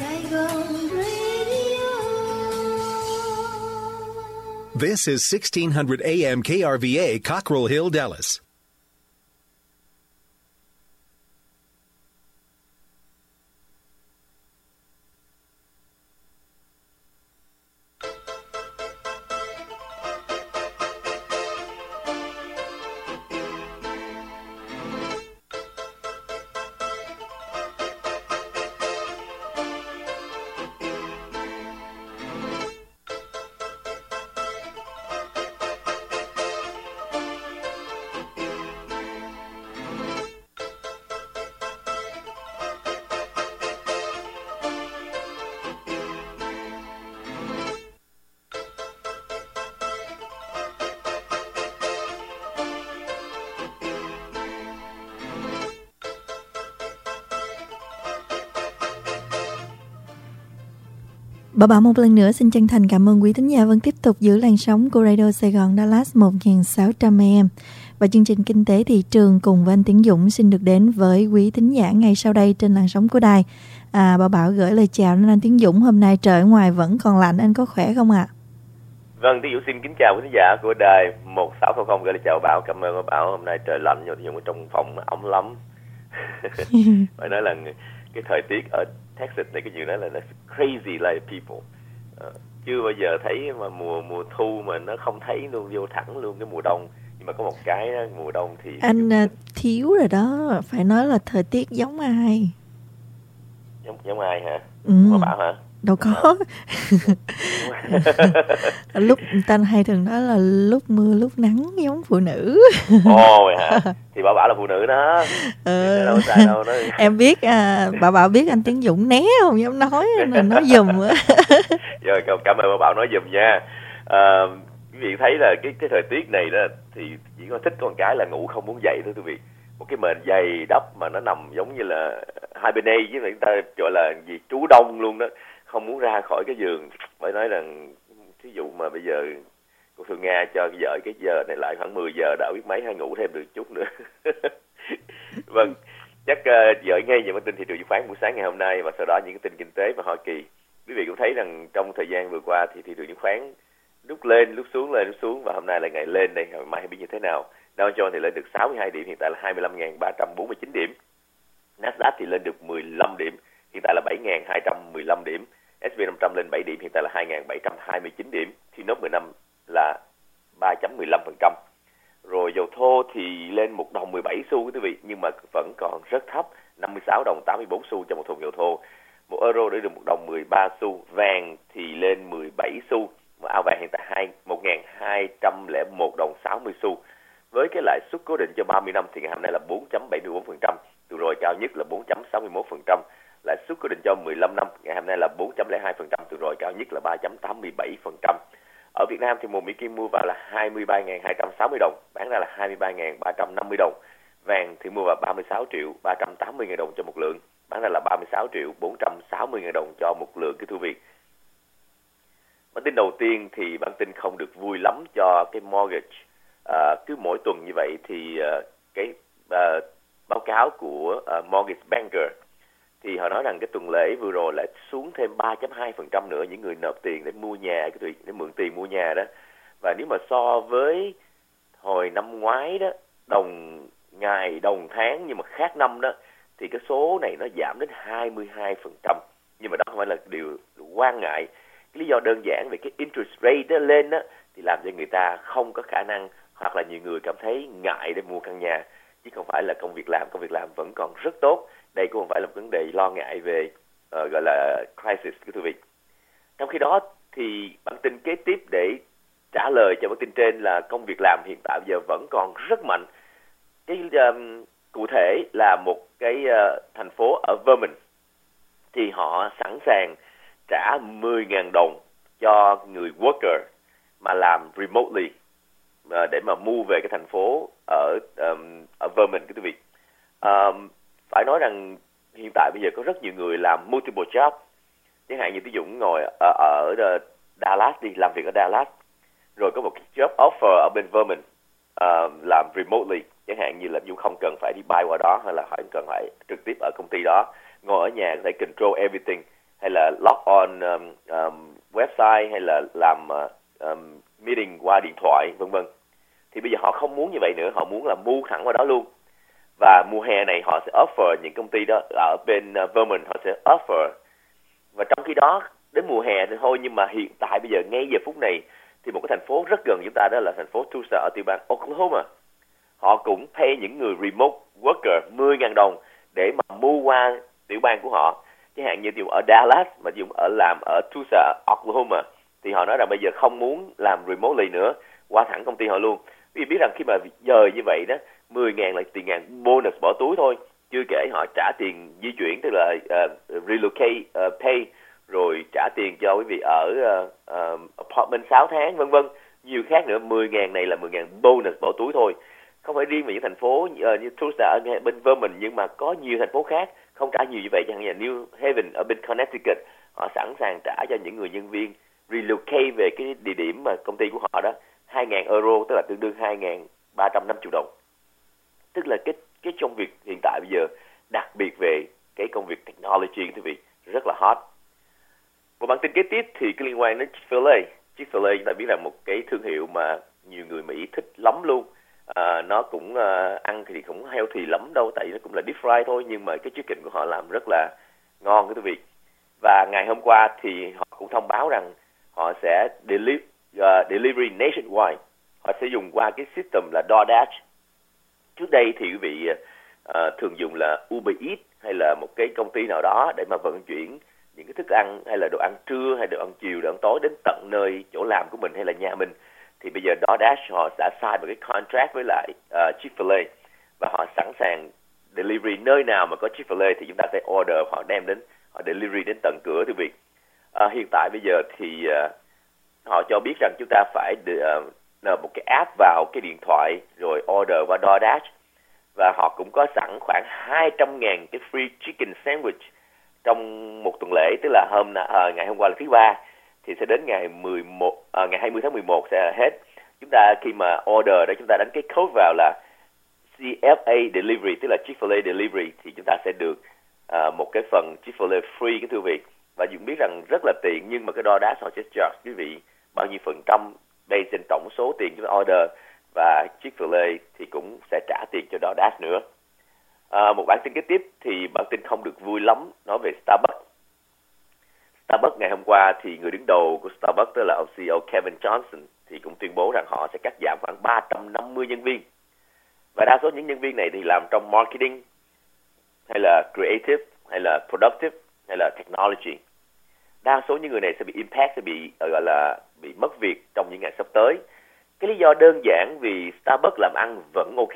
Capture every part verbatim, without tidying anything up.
Saigon Radio. This is sixteen hundred A M K R V A, Cockrell Hill, Dallas. Bảo Bảo một lần nữa xin chân thành cảm ơn quý thính giả vẫn tiếp tục giữ làn sóng của Radio Sài Gòn Dallas một nghìn sáu trăm A M. Và chương trình Kinh tế Thị trường cùng với anh Tiến Dũng xin được đến với quý thính giả ngay sau đây trên làn sóng của đài. À, Bảo Bảo gửi lời chào đến anh Tiến Dũng, hôm nay trời ở ngoài vẫn còn lạnh, anh có khỏe không ạ? À? Vâng, Tiến Dũng xin kính chào quý thính giả của đài một sáu không không, gửi lời chào Bảo, cảm ơn Bảo. Hôm nay trời lạnh nhưng Tiến Dũng ở trong phòng ấm lắm. Phải nói là cái thời tiết ở Texas này cái gì đó là, là crazy like people. Uh, chưa bao giờ thấy mà mùa mùa thu mà nó không thấy luôn, vô thẳng luôn cái mùa đông. Nhưng mà có một cái đó, mùa đông thì anh uh, thiếu rồi đó, phải nói là thời tiết giống ai? Giống giống ai hả? Ừ. Mà Bảo hả? Đâu có. Lúc người ta hay thường nói là lúc mưa lúc nắng giống phụ nữ. Ồ hả? Thì Bảo Bảo là phụ nữ đó. Ừ. Đâu sai đâu đó. Em biết à, Bảo Bảo biết anh Tiến Dũng né không dám nói nên nói giùm á. Rồi cảm ơn Bảo Bảo nói giùm nha. À, quý vị thấy là cái cái thời tiết này đó thì chỉ có thích con cái là ngủ không muốn dậy thôi quý vị. Một cái mền dày đắp mà nó nằm giống như là hibernate, với người ta gọi là gì trú đông luôn đó, không muốn ra khỏi cái giường. Phải nói rằng thí dụ mà bây giờ cô Phương Nga cho vợ cái giờ này lại khoảng mười giờ đã biết mấy, hay ngủ thêm được chút nữa. Vâng, chắc uh, gửi ngay những tin thị trường chứng khoán buổi sáng ngày hôm nay và sau đó những cái tin kinh tế và Hoa Kỳ. Quý vị cũng thấy rằng trong thời gian vừa qua thì thị trường chứng khoán lúc lên lúc xuống lên lúc xuống, và hôm nay là ngày lên đây, ngày mai biết như thế nào. Dow Jones thì lên được sáu mươi hai điểm, hiện tại là hai mươi lăm nghìn ba trăm bốn mươi chín điểm. Nasdaq thì lên được mười lăm điểm, hiện tại là bảy nghìn hai trăm mười lăm điểm. ét and pê năm trăm lên bảy điểm, hiện tại là hai nghìn bảy trăm hai mươi chín điểm. Thì nốt mười năm là ba phẩy mười lăm phần trăm. Rồi dầu thô thì lên một đồng mười bảy xu quý vị, nhưng mà vẫn còn rất thấp, năm mươi sáu đồng tám mươi bốn xu cho một thùng dầu thô. Một euro để được một đồng mười ba xu. Vàng thì lên mười bảy xu. Mà áo vàng hiện tại một nghìn hai trăm lẻ một đồng sáu mươi xu. Với cái lãi suất cố định cho ba mươi năm thì ngày hôm nay là bốn phẩy bảy mươi bốn phần trăm, từ rồi cao nhất là bốn phẩy sáu mươi mốt phần trăm. Lãi suất cố định cho mười lăm năm ngày hôm nay là bốn phẩy không hai phần trăm, từ rồi cao nhất là ba phẩy tám mươi bảy phần trăm. Ở Việt Nam thì một Mỹ Kim mua vào là hai mươi ba nghìn hai trăm sáu mươi đồng, bán ra là hai mươi ba nghìn ba trăm năm mươi đồng. Vàng thì mua vào ba mươi sáu triệu ba trăm tám mươi nghìn đồng cho một lượng, bán ra là ba mươi sáu triệu bốn trăm sáu mươi nghìn đồng cho một lượng. Cái thu Việt. Bản tin đầu tiên thì bản tin không được vui lắm cho cái mortgage. À, cứ mỗi tuần như vậy thì uh, cái uh, báo cáo của uh, Mortgage Banker thì họ nói rằng cái tuần lễ vừa rồi lại xuống thêm ba phẩy hai phần trăm nữa những người nộp tiền để mua nhà, cái để mượn tiền mua nhà đó. Và nếu mà so với hồi năm ngoái đó, đồng ngày đồng tháng nhưng mà khác năm đó, thì cái số này nó giảm đến hai mươi hai phần trăm. Nhưng mà đó không phải là điều quan ngại. Cái lý do đơn giản về cái interest rate đó lên đó thì làm cho người ta không có khả năng, hoặc là nhiều người cảm thấy ngại để mua căn nhà, chứ không phải là công việc làm. Công việc làm vẫn còn rất tốt. Đây cũng không phải là một vấn đề lo ngại về uh, gọi là crisis của quý vị. Trong khi đó thì bản tin kế tiếp để trả lời cho bản tin trên là công việc làm hiện tại giờ vẫn còn rất mạnh. Cái um, cụ thể là một cái uh, thành phố ở Vermont thì họ sẵn sàng trả mười nghìn đồng cho người worker mà làm remotely uh, để mà move về cái thành phố ở um, ở Vermont quý vị. Um, phải nói rằng hiện tại bây giờ có rất nhiều người làm multiple job, chẳng hạn như Tiến Dũng ngồi ở, ở Dallas đi, làm việc ở Dallas, rồi có một cái job offer ở bên Vermont uh, làm remotely, chẳng hạn như là Dũng không cần phải đi bay qua đó, hay là phải cần phải trực tiếp ở công ty đó, ngồi ở nhà có thể control everything, hay là log on um, um, website, hay là làm uh, um, meeting qua điện thoại, vân vân. Thì bây giờ họ không muốn như vậy nữa, họ muốn là move thẳng qua đó luôn. Và mùa hè này họ sẽ offer, những công ty đó ở bên uh, Vermont họ sẽ offer. Và trong khi đó đến mùa hè thì thôi, nhưng mà hiện tại bây giờ ngay giờ phút này thì một cái thành phố rất gần chúng ta, đó là thành phố Tulsa ở tiểu bang Oklahoma, họ cũng pay những người remote worker mười nghìn đồng để mà mua qua tiểu bang của họ. Chẳng hạn như ở Dallas mà dùng ở làm ở Tulsa, Oklahoma, thì họ nói rằng bây giờ không muốn làm remotely nữa, qua thẳng công ty họ luôn. Vì biết rằng khi mà dời như vậy đó, mười ngàn là tiền ngàn bonus bỏ túi thôi, chưa kể họ trả tiền di chuyển, tức là uh, relocate uh, pay, rồi trả tiền cho quý vị ở uh, uh, apartment sáu tháng, vân vân, nhiều khác nữa. Mười ngàn này là mười ngàn bonus bỏ túi thôi. Không phải riêng về những thành phố uh, như Tulsa ở bên Vermont, nhưng mà có nhiều thành phố khác không trả nhiều như vậy. Chẳng hạn như New Haven ở bên Connecticut, họ sẵn sàng trả cho những người nhân viên relocate về cái địa điểm mà công ty của họ đó hai nghìn euro, tức là tương đương hai nghìn ba trăm năm mươi đồng. Tức là cái cái công việc hiện tại bây giờ, đặc biệt về cái công việc technology, quý vị, rất là hot. Một bản tin kế tiếp thì cái liên quan đến Chick-fil-A. Chick-fil-A chúng ta biết là một cái thương hiệu mà nhiều người Mỹ thích lắm luôn. À, nó cũng uh, ăn thì cũng healthy lắm đâu, tại vì nó cũng là deep fry thôi, nhưng mà cái chicken của họ làm rất là ngon, quý vị. Và ngày hôm qua thì họ cũng thông báo rằng họ sẽ deli- uh, delivery nationwide. Họ sẽ dùng qua cái system là DoorDash. Trước đây thì quý vị uh, thường dùng là Uber Eats hay là một cái công ty nào đó để mà vận chuyển những cái thức ăn hay là đồ ăn trưa hay đồ ăn chiều, đồ ăn tối đến tận nơi chỗ làm của mình hay là nhà mình. Thì bây giờ DoorDash họ đã sign một cái contract với lại uh, Chick-fil-A, và họ sẵn sàng delivery nơi nào mà có Chick-fil-A thì chúng ta sẽ order, họ đem đến, họ delivery đến tận cửa, thưa quý vị. Uh, hiện tại bây giờ thì uh, họ cho biết rằng chúng ta phải uh, nộp một cái app vào cái điện thoại rồi order qua DoorDash, và họ cũng có sẵn khoảng hai trăm ngàn cái free chicken sandwich trong một tuần lễ, tức là hôm uh, ngày hôm qua là thứ ba, thì sẽ đến ngày mười một, uh, ngày hai mươi tháng mười một sẽ là hết. Chúng ta khi mà order đó, chúng ta đánh cái code vào là xê ép a Delivery, tức là Chick-fil-A Delivery, thì chúng ta sẽ được uh, một cái phần Chick-fil-A free, cái thưa quý vị. Và chúng biết rằng rất là tiện, nhưng mà cái DoorDash họ sẽ charge quý vị bao nhiêu phần trăm đây trên tổng số tiền chúng ta order, và Chick-fil-A thì cũng sẽ trả tiền cho DoorDash nữa. À, một bản tin kế tiếp thì bản tin không được vui lắm, nói về Starbucks. Starbucks ngày hôm qua thì người đứng đầu của Starbucks, tức là ông xê e ô Kevin Johnson, thì cũng tuyên bố rằng họ sẽ cắt giảm khoảng ba trăm năm mươi nhân viên. Và đa số những nhân viên này thì làm trong marketing, hay là creative, hay là productive, hay là technology. Đa số những người này sẽ bị impact, sẽ bị gọi là bị mất việc trong những ngày sắp tới. Cái lý do đơn giản vì Starbucks làm ăn vẫn ok,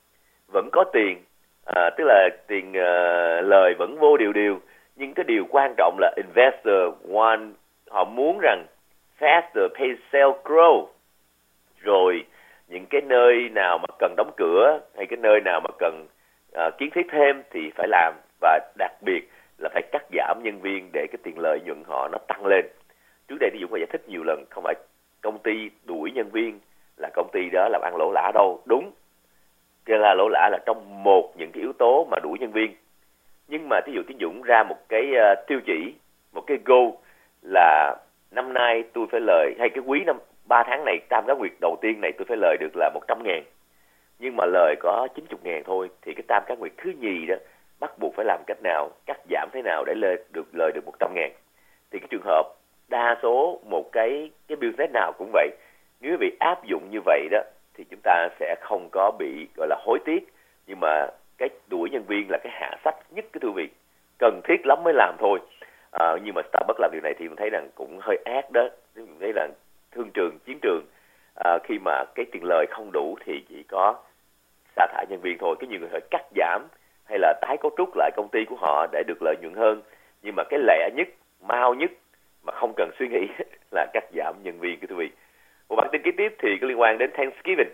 vẫn có tiền, à, tức là tiền uh, lời vẫn vô điều điều. Nhưng cái điều quan trọng là investor want, họ muốn rằng faster pace sale grow. Rồi những cái nơi nào mà cần đóng cửa, hay cái nơi nào mà cần uh, kiến thiết thêm thì phải làm, và đặc biệt là phải cắt giảm nhân viên để cái tiền lợi nhuận họ nó tăng lên. Trước đây thì Dũng đã giải thích nhiều lần, không phải công ty đuổi nhân viên là công ty đó làm ăn lỗ lã đâu. Đúng, cái là lỗ lã là trong một những cái yếu tố mà đuổi nhân viên. Nhưng mà thí dụ Tiến Dũng ra một cái uh, tiêu chỉ, một cái goal là năm nay tôi phải lời, hay cái quý năm ba tháng này, tam cá nguyệt đầu tiên này tôi phải lời được là một trăm ngàn, nhưng mà lời có chín mươi ngàn thôi, thì cái tam cá nguyệt thứ nhì đó bắt buộc phải làm cách nào, cắt giảm thế nào để lời được lời được một trăm ngàn. Thì cái trường hợp đa số một cái cái business nào cũng vậy, nếu quý vị áp dụng như vậy đó thì chúng ta sẽ không có bị gọi là hối tiếc. Nhưng mà cái đuổi nhân viên là cái hạ sách nhất, cái thưa quý vị, cần thiết lắm mới làm thôi. À, nhưng mà Starbucks làm điều này thì mình thấy rằng cũng hơi ác đó. Mình thấy là thương trường, chiến trường, à, khi mà cái tiền lời không đủ thì chỉ có sa thải nhân viên thôi. Cái nhiều người phải cắt giảm hay là tái cấu trúc lại công ty của họ để được lợi nhuận hơn. Nhưng mà cái lẹ nhất, mau nhất mà không cần suy nghĩ là cắt giảm nhân viên, cái thưa quý vị. Một bản tin kế tiếp thì có liên quan đến Thanksgiving.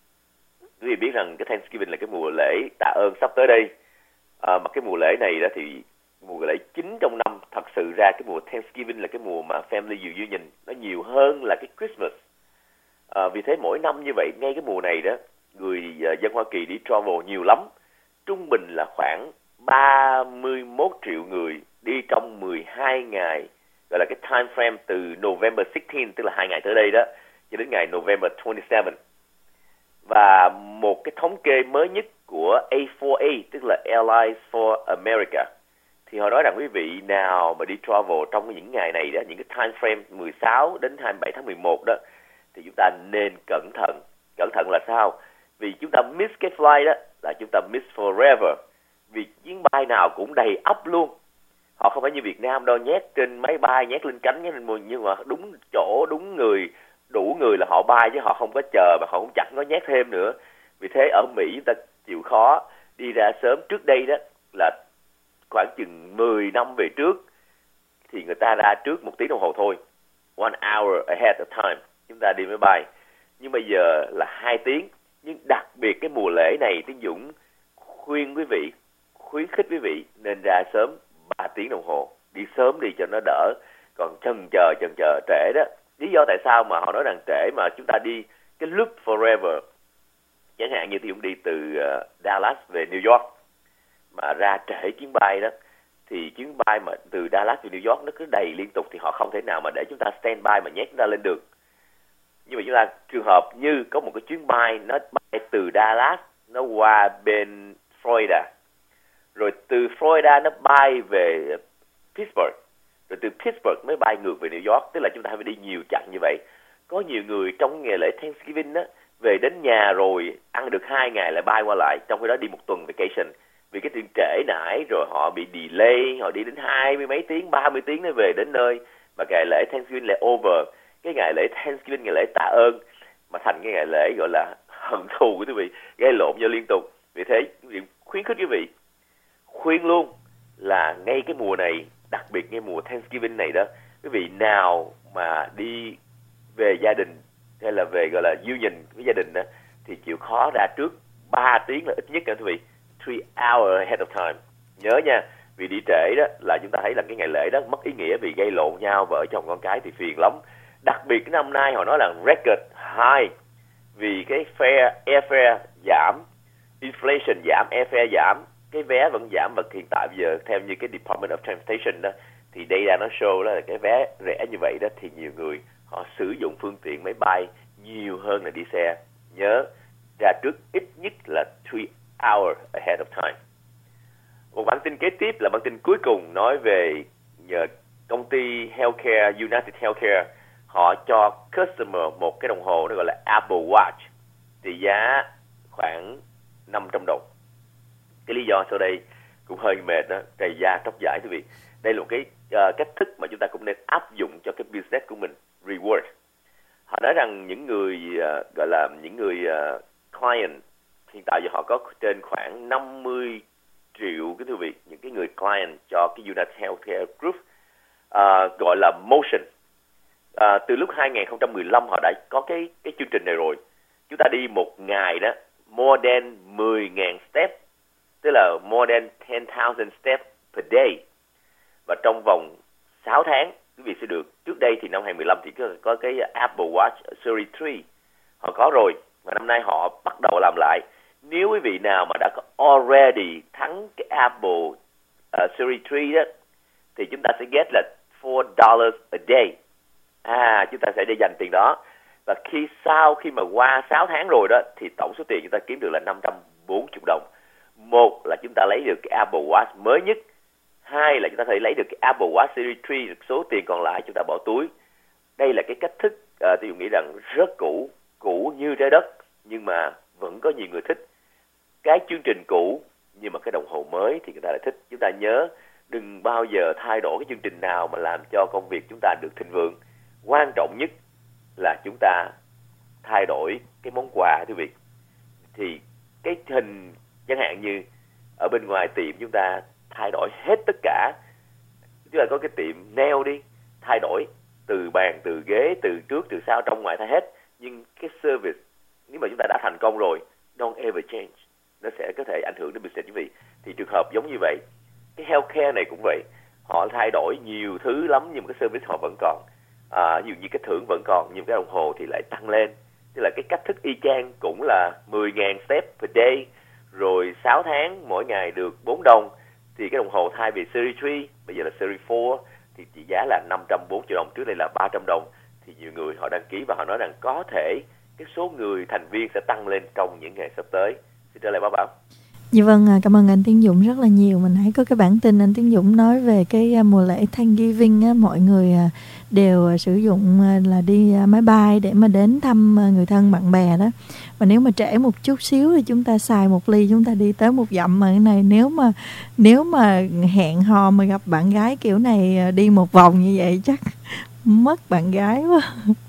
Quý vị biết rằng cái Thanksgiving là cái mùa lễ tạ ơn sắp tới đây. À, mà cái mùa lễ này đó thì mùa lễ chính trong năm, thật sự ra cái mùa Thanksgiving là cái mùa mà family reunion nó nhiều hơn là cái Christmas. À, vì thế mỗi năm như vậy, ngay cái mùa này đó, người uh, dân Hoa Kỳ đi travel nhiều lắm. Trung bình là khoảng ba mươi mốt triệu người đi trong mười hai hai ngày, gọi là cái time frame từ November sixteen, tức là hai ngày tới đây đó, cho đến ngày November twenty-seven. Và một cái thống kê mới nhất của A four A, tức là Airlines for America, thì họ nói rằng quý vị nào mà đi travel trong những ngày này đó, những cái time frame mười sáu đến hai mươi bảy tháng mười một đó, thì chúng ta nên cẩn thận. Cẩn thận là sao? Vì chúng ta miss cái flight đó là chúng ta miss forever. Vì chuyến bay nào cũng đầy ắp luôn. Họ không phải như Việt Nam đâu, nhét trên máy bay, nhét lên cánh, nhét lên mùi, nhưng mà đúng chỗ, đúng người, đủ người là họ bay, chứ họ không có chờ và họ cũng chẳng có nhét thêm nữa. Vì thế ở Mỹ chúng ta chịu khó đi ra sớm. Trước đây đó là khoảng chừng mười năm về trước thì người ta ra trước một tiếng đồng hồ thôi, one hour ahead of time chúng ta đi máy bay. Nhưng bây giờ là hai tiếng. Nhưng đặc biệt cái mùa lễ này, Tiến Dũng khuyên quý vị, khuyến khích quý vị nên ra sớm ba tiếng đồng hồ, đi sớm đi cho nó đỡ. Còn chần chờ chần chờ trễ đó, lý do tại sao mà họ nói rằng trễ mà chúng ta đi cái loop forever, chẳng hạn như Tiến Dũng đi từ uh, Dallas về New York mà ra trễ chuyến bay đó, thì chuyến bay mà từ Dallas về New York nó cứ đầy liên tục, thì họ không thể nào mà để chúng ta stand by mà nhét chúng ta lên được. Nhưng mà chúng ta trường hợp như có một cái chuyến bay nó bay từ Dallas nó qua bên Florida, rồi từ Florida nó bay về Pittsburgh, rồi từ Pittsburgh mới bay ngược về New York, tức là chúng ta phải đi nhiều chặng như vậy. Có nhiều người trong ngày lễ Thanksgiving đó về đến nhà rồi ăn được hai ngày lại bay qua lại, trong khi đó đi một tuần vacation. Vì cái chuyện trễ nải rồi họ bị delay, họ đi đến hai mươi mấy tiếng, ba mươi tiếng mới về đến nơi, mà ngày lễ Thanksgiving lại over. Cái ngày lễ Thanksgiving, ngày lễ tạ ơn, mà thành cái ngày lễ gọi là hận thù của quý vị, gây lộn nhau liên tục. Vì thế khuyến khích quý vị, khuyên luôn là ngay cái mùa này, đặc biệt ngay mùa Thanksgiving này đó, quý vị nào mà đi về gia đình hay là về gọi là union với gia đình đó, thì chịu khó ra trước ba tiếng là ít nhất nha quý vị, three hours ahead of time. Nhớ nha, vì đi trễ đó là chúng ta thấy là cái ngày lễ đó mất ý nghĩa, vì gây lộn nhau vợ chồng con cái thì phiền lắm. Đặc biệt cái năm nay họ nói là record high, vì cái fare, airfare giảm, inflation giảm, airfare giảm, cái vé vẫn giảm. Và hiện tại bây giờ theo như cái Department of Transportation đó, thì data nó show là cái vé rẻ như vậy đó, thì nhiều người họ sử dụng phương tiện máy bay nhiều hơn là đi xe. Nhớ ra trước ít nhất là three hours ahead of time. Một bản tin kế tiếp là bản tin cuối cùng nói về nhờ công ty healthcare United Healthcare, họ cho customer một cái đồng hồ nó gọi là Apple Watch, trị giá khoảng năm trăm đồng. Cái lý do sau đây cũng hơi mệt đó, cày da tóc giải quý vị. Đây là một cái uh, cách thức mà chúng ta cũng nên áp dụng cho cái business của mình, reward. Họ nói rằng những người uh, gọi là những người uh, client hiện tại giờ họ có trên khoảng năm mươi triệu cái quý vị, những cái người client cho cái United Healthcare Group, uh, gọi là Motion. À, từ lúc hai không một năm họ đã có cái cái chương trình này rồi. Chúng ta đi một ngày đó more than mười nghìn step, tức là more than ten thousand steps per day, và trong vòng sáu tháng quý vị sẽ được. Trước đây thì năm hai không một năm thì có, có cái Apple Watch Series three họ có rồi, và năm nay họ bắt đầu làm lại. Nếu quý vị nào mà đã có already thắng cái Apple uh, Series three đó, thì chúng ta sẽ get là four dollars a day. À, chúng ta sẽ đi dành tiền đó. Và khi sau khi mà qua sáu tháng rồi đó, thì tổng số tiền chúng ta kiếm được là năm trăm bốn mươi đồng. Một là chúng ta lấy được cái Apple Watch mới nhất. Hai là chúng ta có thể lấy được cái Apple Watch Series three, số tiền còn lại chúng ta bỏ túi. Đây là cái cách thức uh, tôi nghĩ rằng rất cũ, cũ như trái đất, nhưng mà vẫn có nhiều người thích. Cái chương trình cũ nhưng mà cái đồng hồ mới thì người ta lại thích. Chúng ta nhớ đừng bao giờ thay đổi cái chương trình nào mà làm cho công việc chúng ta được thịnh vượng. Quan trọng nhất là chúng ta thay đổi cái món quà quý vị. Thì cái hình chẳng hạn như ở bên ngoài tiệm chúng ta thay đổi hết tất cả. Chúng ta có cái tiệm nail đi, thay đổi từ bàn, từ ghế, từ trước, từ sau, trong ngoài thay hết. Nhưng cái service, nếu mà chúng ta đã thành công rồi, don't ever change, nó sẽ có thể ảnh hưởng đến business quý vị. Thì trường hợp giống như vậy, cái healthcare này cũng vậy. Họ thay đổi nhiều thứ lắm nhưng mà cái service họ vẫn còn. À, ví dụ như cái thưởng vẫn còn, nhưng cái đồng hồ thì lại tăng lên. Tức là cái cách thức y chang cũng là mười nghìn step per day, rồi sáu tháng mỗi ngày được bốn đồng. Thì cái đồng hồ thay vì Series three, bây giờ là Series four, thì thì trị giá là năm trăm bốn mươi triệu đồng, trước đây là ba trăm đồng. Thì nhiều người họ đăng ký và họ nói rằng có thể cái số người thành viên sẽ tăng lên trong những ngày sắp tới. Xin trở lại Bá Bảo. Dạ vâng, cảm ơn anh Tiến Dũng rất là nhiều. Mình thấy có cái bản tin anh Tiến Dũng nói về cái mùa lễ Thanksgiving á, mọi người đều sử dụng là đi máy bay để mà đến thăm người thân bạn bè đó. Và nếu mà trễ một chút xíu thì chúng ta xài một ly, chúng ta đi tới một dặm, mà cái này nếu mà nếu mà hẹn hò mà gặp bạn gái kiểu này đi một vòng như vậy chắc mất bạn gái quá.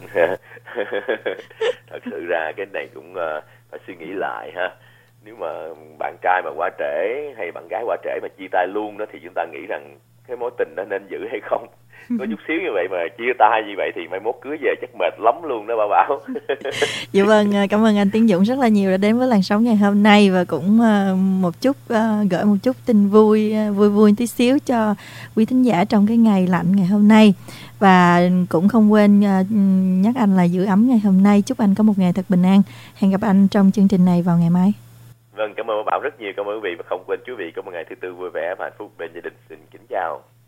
Thật sự ra cái này cũng uh, phải suy nghĩ lại ha. Nếu mà bạn trai mà quá trễ hay bạn gái quá trễ mà chia tay luôn đó, thì chúng ta nghĩ rằng cái mối tình đó nên giữ hay không. Có chút xíu như vậy mà chia tay như vậy thì mai mốt cưới về chắc mệt lắm luôn đó Bảo Bảo. Dạ vâng, cảm ơn anh Tiến Dũng rất là nhiều đã đến với làn sóng ngày hôm nay, và cũng một chút gửi một chút tin vui vui vui tí xíu cho quý thính giả trong cái ngày lạnh ngày hôm nay. Và cũng không quên nhắc anh là giữ ấm ngày hôm nay. Chúc anh có một ngày thật bình an. Hẹn gặp anh trong chương trình này vào ngày mai. Vâng, cảm ơn Bảo rất nhiều. Cảm ơn quý vị, và không quên quý vị có một ngày thứ tư vui vẻ và hạnh phúc bên gia đình. Xin kính chào.